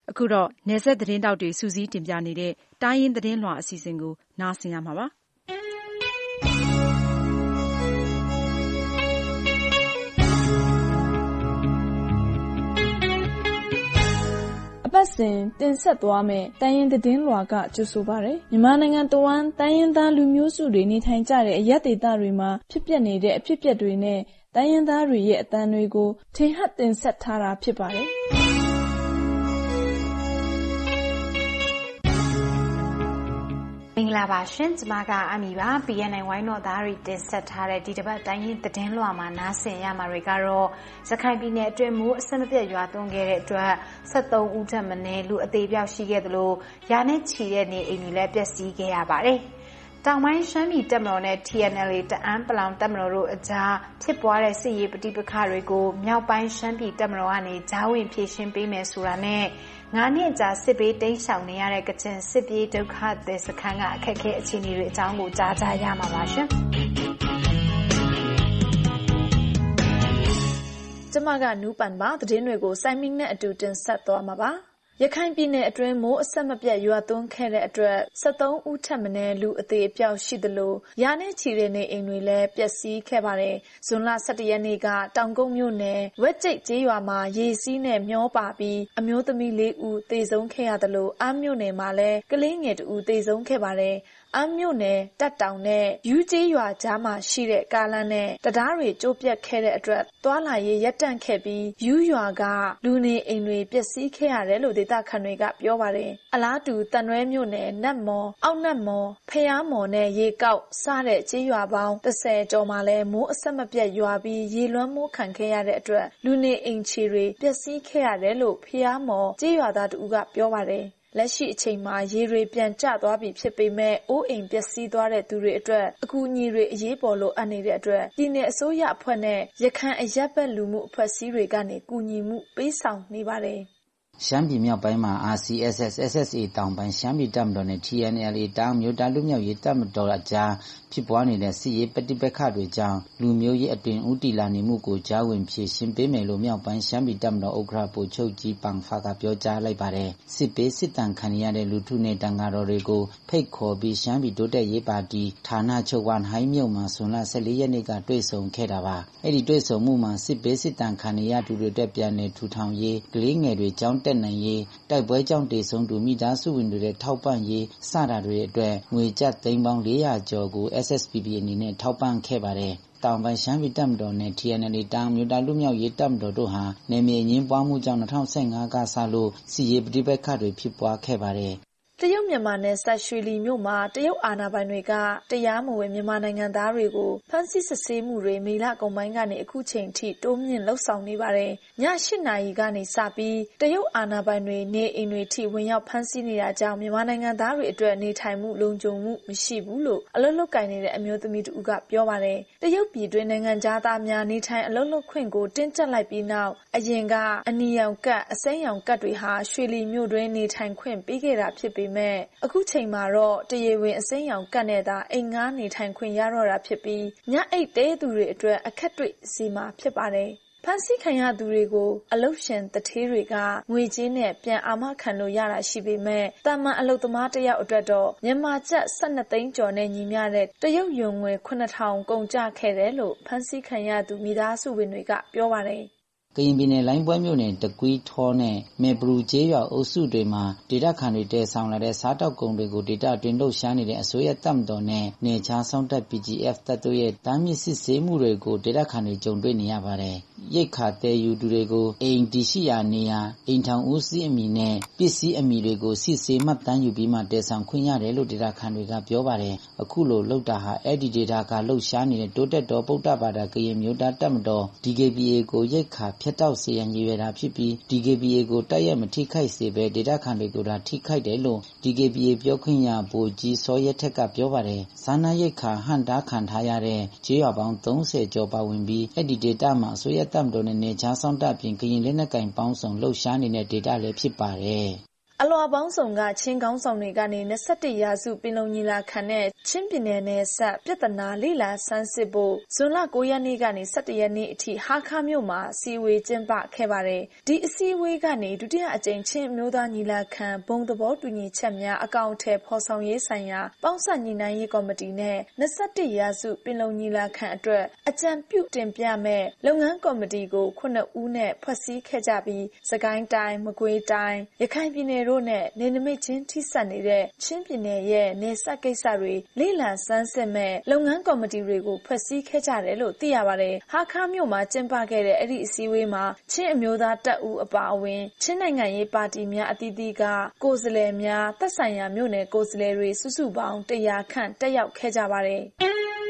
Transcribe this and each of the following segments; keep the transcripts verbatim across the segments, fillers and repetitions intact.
အခုတော့နယ်စပ်သတင်းတောက်တွေစူးစီးတင်ပြနေတဲ့တိုင်းရင်းသတင်းလွှာအစီအစဉ်ကိုနားဆင်ရမှာပါအပတ်စဉ်တင်ဆက်သွားမယ့်တိုင်းရင်းသတင်းလွှာကကြိုဆိုပါရယ်မြန်မာနိုင်ငံတဝန်းတိုင်းရင်းသားလူမျိုးစုတွေနေထိုင်ကြတဲ့အရပ်ဒေသတွေမှာဖြစ်ပျက်နေတဲ့အဖြစ်အပျက်တွေနဲ့တိုင်းရင်းသားတွေရဲ့အသံတွေကိုထင်ဟပ်တင်ဆက်ထားတာဖြစ်ပါတယ်မင်္ဂလာပါရှင်ကျမကအမီပါ ပီ အန် အိုင် ဝိုင်းတော်သားတွေတင်ဆက်ထားတဲ့ဒီတစ်ပတ်တိုင်းရင်းသတင်းလွှာမှာနားဆင်ရမှာတွေကတော့ရခိုင်ပြည်နယ်အတွင်းမိုးအဆက်မပြတ်ရွာသွန်းခဲ့တဲ့အတွက်ဆက်သုံးဦးထက်မနည်းလူအသေးပြောက်ရှိခဲ့သလိုရာနဲ့ချီတဲ့နေအိမ်တွေလည်းပျက်စီးခဲ့ရပါတယ်တောင်ပိုင်းရှမ်းပြည်တပ်မတော်နဲ့ T N L A တအန်းပလောင်တပ်မတော်တို့အကြားဖြစ်ပွားတဲ့စစ်ရေးပဋိပက္ခတွေကိုမြောက်ပိုင်းရှမ်းပြည်တပ်မတော်ကနေကြားဝင်ဖြေရှင်းပေးမယ်ဆိုတာနဲ့ငါးနှစ်ကြာစစ်ပေးတိမ်းရှောင်နေရတဲ့ကချင်စစ်ပြေးဒုက္ခသည်စခန်းကအခက်အခဲအခြေအနေတွေအကြောင်းကိုကြားကြရမှာပါရှင်။ကျမကနူးပန်ပါသတင်းတွေကိုစိုင်းမင်းနဲ့အတူတင်ဆက်သွားမှာပါ။ရခိုင်ပြည်နယ်အတွင်းမိုးအဆက်မပြတ်ရွာသွန်းခဲ့တဲ့အတွက်ဆက်သုံးဦးထက်မနည်းလူအသေးအပျောက်ရှိသလိုရာနဲ့ချီတဲ့နေအိမ်တွေလည်းပျက်စီးခဲ့ပါတယ်။ဇွန်လ၁၁ရက်နေ့ကတောင်ကုန်းမြို့နယ်ဝက်ကျိတ်ကျေးရွာမှာရေစီးနဲ့မျောပါပြီးအမျိုးသမီးလေးဦးသေဆုံးခဲ့ရသလိုအမ်းမြို့နယ်မှာလည်းကလေးငယ်တဦးသေဆုံးခဲ့ပါတယ်။အမ်းမြို့နယ်တပ်တောင်နဲ့ယူကျေးရွာကြားမှာရှိတဲ့ကားလမ်းနဲ့တရားတွေကျိုးပြတ်ခဲ့တဲ့အတွက်သွားလာရေးရပ်တန့်ခဲ့ပြီးယူရွာကလူနေအိမ်တွေပျက်စီးခဲ့ရတယ်လို့ဒေသခံတွေကပြောပါတယ်။အလားတူတန်ရွဲမြို့နယ်နတ်မော်အောက်နတ်မော်ဖျားမော်နဲ့ရေကောက်စတဲ့ကျေးရွာပေါင်း၁၀ကျော်မှာလည်းမိုးအဆက်မပြတ်ရွာပြီးရေလွှမ်းမိုးခံခဲ့ရတဲ့အတွက်လူနေအိမ်ခြေတွေပျက်စီးခဲ့ရတယ်လို့ဖျားမော်ကျေးရွာသားတို့ကပြောပါတယ်။လက်ရှိအချိန်မှာရေတွေပြန်ကျသွားပြီဖြစ်ပေမဲ့အိုးအိမ်ပျက်စီးသွားတဲ့သူတွေအတွက်အကူအညီတွေအရေးပေါ်လိုအပ်နေတဲ့အတွက်ပြည်내အစိုးရအဖွဲ့နဲ့ရခိုင်အရပ်ဘက်လူမှုအဖွဲ့အစည်းတွေကနေကူညီမှုပေးဆောင်နေပါတယ်ရှမ်းပြည်မြောက်ပိုင်းမှာ R C S S S S A တောင်ပိုင်းရှမ်းပြည်တပ်မတော်နဲ့ T N L A တောင်မျိုးသားလူမျိုးရေးတပ်မတော်အကြားဖြစ်ပွားနေတဲ့စစ်ရေးပဋိပက္ခတွေကြောင့်လူမျိုးရေးအတွင်ဦးတည်လာနေမှုကိုကြားဝင်ဖြေရှင်းပေးမယ်လို့မြောက်ပိုင်းရှမ်းပြည်တပ်မတော်ဥက္ကဋ္ဌဗိုလ်ချုပ်ကြီးပန်ဖာကပြောကြားလိုက်ပါတယ်။စစ်ပေးစစ်တမ်းခံရတဲ့လူထုနဲ့တန်ဃာတော်တွေကိုဖိတ်ခေါ်ပြီးရှမ်းပြည်တိုးတက်ရေးပါတီဌာနချုပ်ဝန်ဟိုင်းမြို့မှာဇွန်လ၁၄ရက်နေ့ကတွေ့ဆုံခဲ့တာပါ။အဲ့ဒီတွေ့ဆုံမှုမှာစစ်ပေးစစ်တမ်းခံရသူတွေအတွက်ပြန်လည်ထူထောင်ရေးကလေးငယ်တွေကြောင်းတက်နိုင်ရေးတိုက်ပွဲကြောင့်တည်ဆုံသူမိသားစုဝင်တွေရဲ့ထောက်ပံ့ရေးစတာတွေအတွက်ငွေကျပ်သိန်းပေါင်း၄ရာကျော်ကို S S P P အနေနဲ့ထောက်ပံ့ခဲ့ပါတယ်။တောင်ပိုင်းရှမ်းပြည်တပ်မတော်နဲ့ T N L A တောင်မျိုးသားလူမျိုးရေးတပ်မတော်တို့ဟာနယ်မြေအငြင်းပွားမှုကြောင့်၂၀၁၅ကစလို့စစ်ရေးပဋိပက္ခတွေဖြစ်ပွားခဲ့ပါတယ်။တရုတ်မြန်မာနယ်စပ်ရွှေလီမြို့မှာတရုတ်အာဏာပိုင်တွေကတရားမဝင်မြန်မာနိုင်ငံသားတွေကိုဖမ်းဆီးစစ်ဆေးမှုတွေမေလကုန်ပိုင်းကနေအခုချိန်ထိတိုးမြင့်လှုပ်ဆောင်နေပါတယ်။ည၈နာရီကနေစပြီးတရုတ်အာဏာပိုင်တွေနေအိမ်တွေထိဝင်ရောက်ဖမ်းဆီးနေတာကြောင့်မြန်မာနိုင်ငံသားတွေအတွက်နေထိုင်မှုလုံခြုံမှုမရှိဘူးလို့အလုပ်လုပ်ကိုင်နေတဲ့အမျိုးသမီးတူကပြောပါတယ်။တရုတ်ပြည်တွင်းနိုင်ငံသားများနေထိုင်အလုပ်လုပ်ခွင့်ကိုတင်းကျပ်လိုက်ပြီးနောက်အရင်ကအနီရောင်ကတ်အစိမ်းရောင်ကတ်တွေဟာရွှေလီမြို့တွင်းနေထိုင်ခွင့်ပေးခဲ့တာဖြစ်ပြီးမဲ့အခုချိန်မှာတော့တရေဝင်အစိမ်းရောင်ကတ်နဲ့သာအိမ်ငှားနေထိုင်ခွင့်ရတော့တာဖြစ်ပြီးညအိတ်တဲသူတွေအတွက်အခက်တွေ့စီမှာဖြစ်ပါတယ်။ဖမ်းဆီးခံရသူတွေကိုအလုတ်ရှင်တထေးတွေကငွေကြေးနဲ့ပြန်အာမခံလို့ရတာရှိပေမဲ့တာမန်အလုတ်သမားတယောက်အတွက်တော့မြန်မာကျပ်၁၂သိန်းကျော်နဲ့ညီမျှတဲ့တရုတ်ယွမ်ငွေခုနှစ်ထောင်ကုန်ကျခဲ့တယ်လို့ဖမ်းဆီးခံရသူမိသားစုဝင်တွေကပြောပါတယ်။ကရင်ပြည်နယ်လိုင်းပွဲမြို့နယ်တကွီးထောနဲ့မေပရူကျေးရွာအုပ်စုတွေမှာဒေသခံတွေတည်ဆောင်လာတဲ့စားတောက်ကုန်တွေကိုဒေသတွင်းလှုပ်ရှားနေတဲ့အစိုးရတပ်မတော်နဲ့နေချားဆောင်တပ် P G F တပ်တို့ရဲ့တားမြစ်စစ်ဆေးမှုတွေကိုဒေသခံတွေကြုံတွေ့နေရပါတယ်။ရိတ်ခါတဲယူသူတွေကိုအိမ်တီရှိရာနေရာအိမ်ထောင်ဦးစီးအမည်နဲ့ပစ္စည်းအမည်တွေကိုစစ်ဆေးမှတ်တမ်းယူပြီးမှတည်ဆောင်ခွင့်ရတယ်လို့ဒေသခံတွေကပြောပါတယ်။အခုလိုလှုပ်တာဟာအဲ့ဒီဒေသကလှုပ်ရှားနေတဲ့တိုးတက်တော်ဗုဒ္ဓဘာသာကရင်မျိုးသားတပ်မတော် D K B A ကိုရိတ်ခါဖျက်တောက်စေရန်ရည်ရွယ်တာဖြစ်ပြီး D K B A ကိုတိုက်ရိုက်မထိခိုက်စေဘဲဒေသခံတွေကိုသာထိခိုက်တယ်လို့ D K B A ပြောခွင့်ရဗိုလ်ကြီးစောရဲထက်ကပြောပါတယ်။စာနာရိတ်ခါဟန်တာခံထားရတဲ့ကျေးရွာပေါင်း၃၀ကျော်ပါဝင်ပြီးအဲ့ဒီဒေသမှာအစိုးရတပ်မတော်နဲ့နေချားဆောင်တပ်ပြင်ကရင်လက်နက်ကိုင်ပေါင်းစုံလှုပ်ရှားနေတဲ့ဒေသလည်းဖြစ်ပါတယ်။အလွာပေါင်းစုံကချင်းကောင်းဆောင်တွေကနေ၂၁ရာစုပင်လုံညီလာခံနဲ့ချင်းပြည်နယ်နယ်စပ်ပြဿနာလေ့လာဆန်းစစ်ဖို့ဇွန်လ၉ရက်နေ့ကနေ၁၁ရက်နေ့အထိဟာခါမြို့မှာအစည်းအဝေးကျင်းပခဲ့ပါတယ်။ဒီအစည်းအဝေးကနေဒုတိယအကြိမ်ချင်းအမျိုးသားညီလာခံဘုံသဘောတူညီချက်များအကောင့်အထည်ဖော်ဆောင်ရေးဆိုင်ရာပေါင်းစပ်ညီနိုင်ရေးကော်မတီနဲ့၂၁ရာစုပင်လုံညီလာခံအတွက်အကြံပြုတင်ပြမဲ့လုပ်ငန်းကော်မတီကိုခုနှစ်ဦးနဲ့ဖွဲ့စည်းခဲ့ကြပြီးစကိုင်းတိုင်းမကွေးတိုင်းရခိုင်ပြည်နယ်တို့နဲ့နယ်နိမိတ်ချင်းထိစပ်နေတဲ့ချင်းပြည်နယ်ရဲ့နယ်စပ်ကိစ္စတွေလေ့လာဆန်းစစ်မဲ့လုပ်ငန်းကော်မတီတွေကိုဖွဲ့စည်းခဲ့ကြတယ်လို့သိရပါတယ်။ဟာခါမြို့မှာကျင်းပခဲ့တဲ့အဲ့ဒီအစည်းအဝေးမှာချင်းအမျိုးသားတပ်ဦးအပါအဝင်ချင်းနိုင်ငံရေးပါတီများအသီးသီးကကိုယ်စားလှယ်များသက်ဆိုင်ရာမြို့နယ်ကိုယ်စားလှယ်တွေစုစုပေါင်းတရာခန့်တက်ရောက်ခဲ့ကြပါတယ်။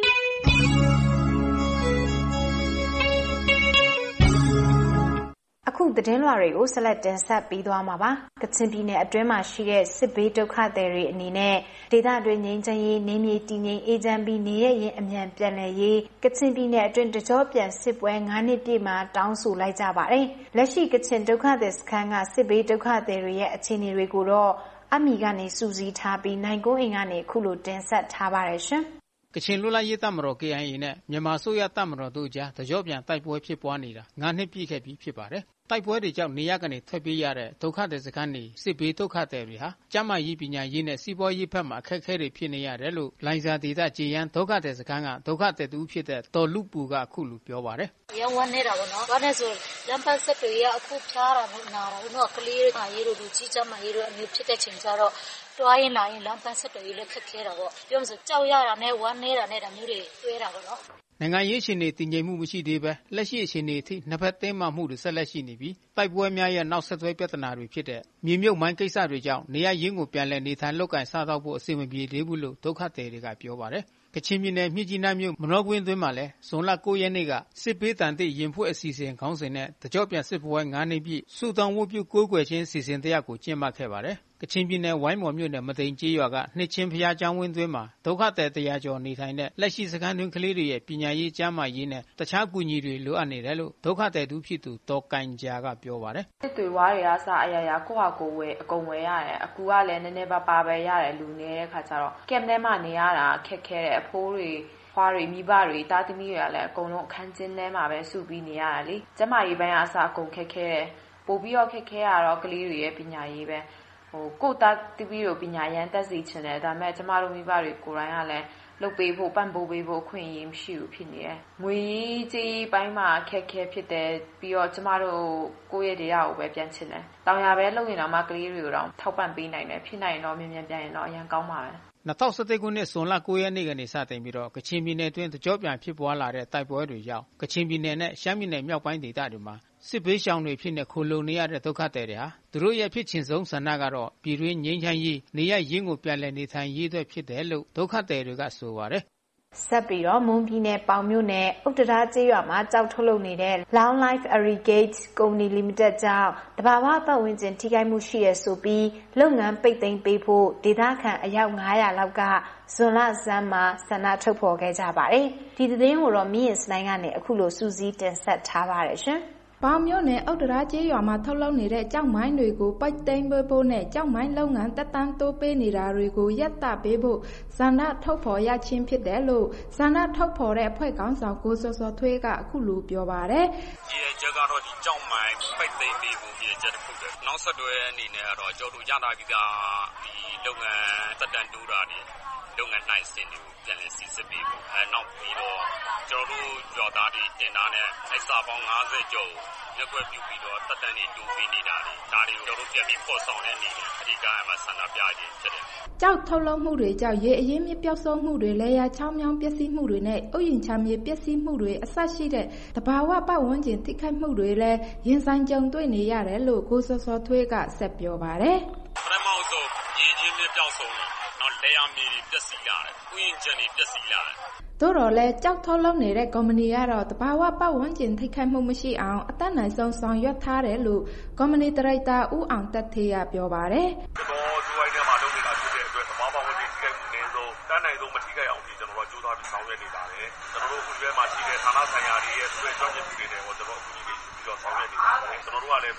အခုသတင်းလွှာတွေကိုဆက်လက်တင်ဆက်ပေးသွားမှာပါ။ကချင်ပြည်နယ်အတွင်းမှာရှိတဲ့စစ်ဘေးဒုက္ခသည်တွေအနေနဲ့ဒေသတွင်းငြိမ်းချမ်းရေးနေမြေတည်ငြိမ်အေးချမ်းပြီးနေရရင်အမြန်ပြန်လည်ရေးကချင်ပြည်နယ်အတွင်းတကြောပြန်စစ်ပွဲ၅နှစ်ပြည့်မှာတောင်းဆိုလိုက်ကြပါတယ်။လက်ရှိကချင်ဒုက္ခသည်စခန်းကစစ်ဘေးဒုက္ခသည်တွေရဲ့အခြေအနေတွေကိုတော့အမီကနေစူးစီးထားပြီးနိုင်ကိုအင်ကနေခုလိုတင်ဆက်ထားပါတယ်ရှင်။ကချင်လွတ်လပ်ရေးတပ်မတော် K I A နဲ့မြန်မာအစိုးရတပ်မတော်တို့ကြားတကြောပြန်တိုက်ပွဲဖြစ်ပွားနေတာ၅နှစ်ပြည့်ခဲ့ပြီဖြစ်ပါတယ်။တိုက်ပွဲတွေကြောင့်နေရကနေထွက်ပြေးရတဲ့ဒုက္ခသည်စခန်းတွေစစ်ဘေးဒုက္ခသည်တွေဟာကျန်းမာရေးပညာရေးနဲ့စီးပွားရေးဘက်မှာအခက်အခဲတွေဖြစ်နေရတယ်လို့လိုင်ဇာဒေသကြေးရန်ဒုက္ခသည်စခန်းကဒုက္ခသည်တူဖြစ်တဲ့တော်လူပူကအခုလိုပြောပါတယ်။ရောင်းဝန်းနေတာပေါ့နော်။ဘာနဲ့ဆိုလမ်းပတ်ဆက်တွေရအခုဖြားတာနဲ့နာတာတော့ကလေးတွေရေးတို့လူကြီးကျန်းမာရေးတို့အမျိုးဖြစ်တဲ့ချိန်ကျတော့တွားရင်လာရင်လမ်းပန်းဆက်တွေလည်းခက်ခဲတာပေါ့ပြောမှဆိုကြောက်ရတာနဲ့ဝမ်းနေတာနဲ့ဒါမျိုးတွေတွဲတာပေါ့နော်နိုင်ငံရေးရှင်တွေတည်ငြိမ်မှုမရှိသေးပဲလက်ရှိအချိန်တွေအထိနှစ်ဖက်တင်းမာမှုတွေဆက်လက်ရှိနေပြီးတိုက်ပွဲများရဲ့နောက်ဆက်တွဲပြဿနာတွေဖြစ်တဲ့မြေမြုပ်မိုင်းကိစ္စတွေကြောင့်နေရရင်းကိုပြန်လည်နေထိုင်လုပ်ကိုင်စားသောက်ဖို့အဆင်မပြေသေးဘူးလို့ဒုက္ခသည်တွေကပြောပါတယ်ကချင်ပြည်နယ်မြစ်ကြီးနားမြို့မနောကွင်းသွင်းမှာလဲဇွန်လ၉ရက်နေ့ကစစ်ပေးတန်တိရင်ဖွဲ့အစီအစဉ်ခေါင်းစဉ်နဲ့တကြောပြန်စစ်ပွဲ၅နှစ်ပြည့်စုတောင်းဝတ်ပြုကိုးကွယ်ခြင်းအစီအစဉ်တရားကိုကျင်းပခဲ့ပါတယ်ကချင်ပြည်နယ်ဝိုင်းမော်မြို့နယ်မသိန်ကျေးရွာကနှစ်ချင်းဖျားကျောင်းဝင်းသွင်းမှာဒုက္ခသည်တရာကျော်နေထိုင်တဲ့လက်ရှိစခန်းတွင်းကလေးတွေရဲ့ပညာရေးကျန်းမာရေးနဲ့တခြားကူညီတွေလိုအပ်နေတယ်လို့ဒုက္ခသည်တူဖြစ်သူဒေါ်ကန်ဂျာကပြောပါတယ်စစ်တွေဝါးတွေကစအရာရာကိုဟာကိုဝယ်အကုန်ဝယ်ရတယ်အကူကလည်းနည်းနည်းပါပါပဲရတယ်လူနေတဲ့ခါကျတော့ကက်ထဲမှာနေရတာခက်ခဲတဲ့အဖိုးတွေဖွားတွေမိဘတွေတာသမီတွေကလည်းအကုန်လုံးအခန်းကျင်းထဲမှာပဲစုပြီးနေရတာလေကျမကြီးပိုင်းအစားအကုန်ခက်ခဲတယ်ပို့ပြီးတော့ခက်ခဲရတော့ကလေးတွေရဲ့ပညာရေးပဲဟိုကိုတာတပီတို့ပညာရန်တက်စီချင်တယ်ဒါပေမဲ့ကျမတို့မိဘတွေကိုယ်တိုင်ကလည်းလုပ်ပေးဖို့ပံ့ပိုးပေးဖို့အခွင့်အရေးမရှိဘူးဖြစ်နေတယ်။ငွေကြီးပိုင်းမှာခက်ခဲဖြစ်တယ်ပြီးတော့ကျမတို့ကိုယ့်ရဲ့ဒေတာကိုပဲပြန်ချင်တယ်။တောင်ရပဲလုပ်ရင်တော့မှကလေးတွေကိုတော့ထောက်ပံ့ပေးနိုင်တယ်ဖြစ်နိုင်ရင်တော့မြန်မြန်ပြန်ရင်တော့အရင်ကောင်းပါပဲ။၂၀၁၁ခုနှစ်ဇွန်လ၉ရက်နေ့ကနေစတင်ပြီးတော့ကချင်ပြည်နယ်တွင်းတကြောပြန်ဖြစ်ပွားလာတဲ့တိုက်ပွဲတွေကြောင့်ကချင်ပြည်နယ်နဲ့ရှမ်းပြည်နယ်မြောက်ပိုင်းဒေသတွေမှာစစ်ဘေးရှောင်တွေဖြစ်နေခိုလုံနေရတဲ့ဒုက္ခသည်တွေဟာသူတို့ရဲ့ဖြစ်ချင်ဆုံးဆန္ဒကတော့ပြည်တွင်းငြိမ်းချမ်းရေးနေရရင်းကိုပြန်လည်နေထိုင်ရေးအတွက်ဖြစ်တယ်လို့ဒုက္ခသည်တွေကဆိုပါတယ်ဆက်ပြီးတော့မွန်ပြည်နယ်ပေါင်မြို့နယ်ဥတ္တရာကျေးရွာမှာကြောက်ထုတ်လုပ်နေတဲ့ Long Life Irrigate Company Limited ကြောင့်တဘာဝပတ်ဝန်းကျင်ထိခိုက်မှုရှိရဆိုပြီးလုပ်ငန်းပိတ်သိမ်းပေးဖို့ဒေသခံအယောက်၅ရာလောက်ကဇွန်လဆန်းမှာဆန္ဒထုတ်ဖော်ခဲ့ကြပါတယ်။ဒီသတင်းကိုတော့မင်းရင်စနိုင်ကနေအခုလိုစူးစီးတင်ဆက်ထားပါတယ်ရှင်။ပေါင်မြို့နယ်ဥတ္တရာကျေးရွာမှာထုတ်လုပ်နေတဲ့ကြောက်မိုင်းတွေကိုပိတ်သိမ်းပေးဖို့နဲ့ကြောက်မိုင်းလုပ်ငန်းတက်တန်းတိုးပေးနေတာတွေကိုရပ်တန့်ပေးဖို့ဆန္ဒထုတ်ဖော်ရခြင်းဖြစ်တယ်လို့ဆန္ဒထုတ်ဖော်တဲ့အဖွဲ့ခေါင်းဆောင်ကိုစောစောထွေးကအခုလိုပြောပါတယ်။ဒီချက်ကတော့ဒီကြောက်မိုင်းပိတ်သိမ်းပေးဖို့ဒီချက်တစ်ခုပဲ။နောက်ဆက်တွဲအနေနဲ့ကတော့ကျော်တို့ရတာပြီးသားဒီလုပ်ငန်းတက်တန်းတိုးတာတွေလုပ်ငန်းနိုင်စင်တွေကိုပြန်လည်စီစစ်ပေးဖို့အဲနောက်ပြီးတော့ကျော်တို့ကြော်သားတွေတင်တာနဲ့အိစာပေါင်း၅၀ကျော်ရက်ွက်ပြုပြီးတော့တက်တန်းတွေတိုးပေးနေတာတွေဒါတွေကိုကျော်တို့ပြန်ပြီးပေါ်ဆောင်တဲ့အနေနဲ့အဓိကအမှဆန္ဒပြခြင်းဖြစ်တယ်။ကြောက်ထုတ်လုပ်မှုတွေကြောင့်ရေအရင်းမြစ်ပျောက်ဆုံးမှုတွေလေယာချောင်းမြောင်းပျက်စီးမှုတွေနဲ့ဥယျာဉ်ချမ်းမြေပျက်စီးမှုတွေအဆရှိတဲ့တဘာဝပတ်ဝန်းကျင်ထိခိုက်မှုတွေလည်းရင်ဆိုင်ကြုံတွေ့နေရတယ်လို့ကိုစောစောထွေးကဆက်ပြောပါတယ်။ပထမဆုံးရေချင်းမြစ်ပျောက်ဆုံးတယ်။နောက်လေယာမြေတွေပျက်စီးလာတယ်။ဥယျာဉ်ချမ်းတွေပျက်စီးလာတယ်။တို့တော့လဲကြောက်ထုတ်လုပ်နေတဲ့ကုမ္ပဏီကတော့တဘာဝပတ်ဝန်းကျင်ထိခိုက်မှုမရှိအောင်အသက်နိုင်ဆုံးဆောင်ရွက်ထားတယ်လို့ကုမ္ပဏီဒါရိုက်တာဦးအောင်တက်သေးကပြောပါတယ်။ကျွန်တော်ဒီဝိုင်းထဲမှာလုပ်နေတာဖြစ်တဲ့အတွက်တဘာဝပတ်ဝန်းကျင်ထိခိုက်မှုနည်းဆုံးတန်းနိုင်ဆုံးမထိခိုက်အောင်ဒီကျွန်တော်တို့ကြိုးစားပြီးဆောင်ရွက်နေပါတယ်။ကျွန်တော်တို့အခုရွေးမှာရှိတဲ့ဌာနဆိုင်ရာတွေရဲ့သူ့ရဲ့ကြောင့်ကျမှုတွေနဲ့တော့ကျွန်တော်အခုဒီပြီးတော့ဆောင်ရွက်နေပါတယ်။ကျွန်တော်တို့ကလည်းပဲ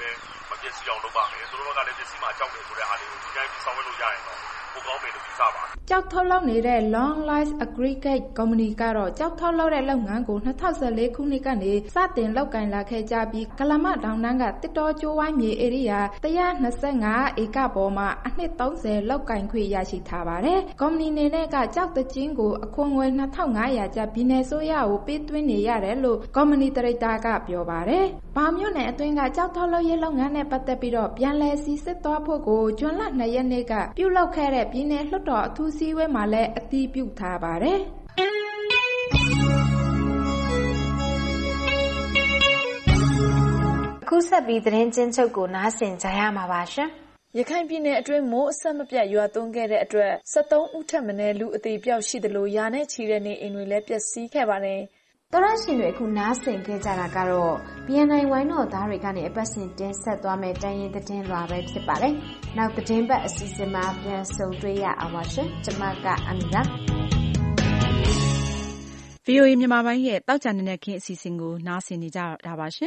မပျက်စီးအောင်လုပ်ပါမယ်သူတို့ကလည်းပစ္စည်းမှာကြောက်တယ်ဆိုတဲ့အားလေးကိုဒီတိုင်းပြီးဆောင်ရွက်လို့ရရင်တော့ပိုကောင်းမယ်လို့ယူဆပါတယ်ကျောက်ထုတ်လုပ်နေတဲ့ Long Life Aggregate Company ကတော့ကျောက်ထုတ်လုပ်တဲ့လုပ်ငန်းကို၂၀၁၄ခုနှစ်ကနေစတင်လုပ်ကိုင်လာခဲ့ကြပြီးကလမတောင်တန်းကတစ်တော်ကျိုးဝိုင်းမြေဧရိယာone hundred twenty-fiveဧကပေါ်မှာအနှစ်thirtyလုပ်ကိုင်ခွင့်ရရှိထားပါတယ်။ ကုမ္ပဏီအနေနဲ့ကကျောက်တကျင်းကိုအခွန်ငွေtwo thousand five hundredကျပ်ပြည်နယ်အစိုးရကိုပေးသွင်းနေရတယ်လို့ကုမ္ပဏီဒါရိုက်တာကပြောပါတယ်။ပေါင်မြို့နယ်အတွင်းကကျောက်ထုတ်လုပ်ရေးလုပ်ငန်းနဲ့ပတ်သက်ပြီးတော့ပြန်လည်စီစစ်သွားဖို့ကိုဇွန်လtwoရက်နေ့ကပြုလုပ်ခဲ့တဲ့ပြည်နယ်လွှတ်တော်အထူးစည်းဝေးမှာလည်းအတည်ပြုထားပါတယ်။အခုဆက်ပြီးသတင်းချင်းချုပ်ကိုနားဆင်ကြရမှာပါရှင်။ရခိုင်ပြည်နယ်အတွင်းမိုးအဆက်မပြတ်ရွာသွန်းခဲ့တဲ့အတွက်seventeenဦးထက်မနည်းလူအသေးပြောက်ရှိသလိုရာနဲ့ချီတဲ့နေအိမ်တွေလည်းပျက်စီးခဲ့ပါတယ်။သောရရှင်တွေအခုနားဆင်ခဲ့ကြတာကတော့ B N I ဝိုင်းတော်သားတွေကနေအပတ်စဉ်တင်ဆက်သွားမယ့်တိုင်းရင်းသတင်းလွှာပဲဖြစ်ပါတယ်။နောက်သတင်းပတ်အစီအစဉ်မှာပြန်ဆုံတွေ့ရအောင်ပါရှင်။ကျွန်မကအမီပါ။ဗီအိုအေ မြန်မာပိုင်းရဲ့တောက်ကြနေတဲ့ခင်းအစီအစဉ်ကိုနားဆင်နေကြတာပါရှင်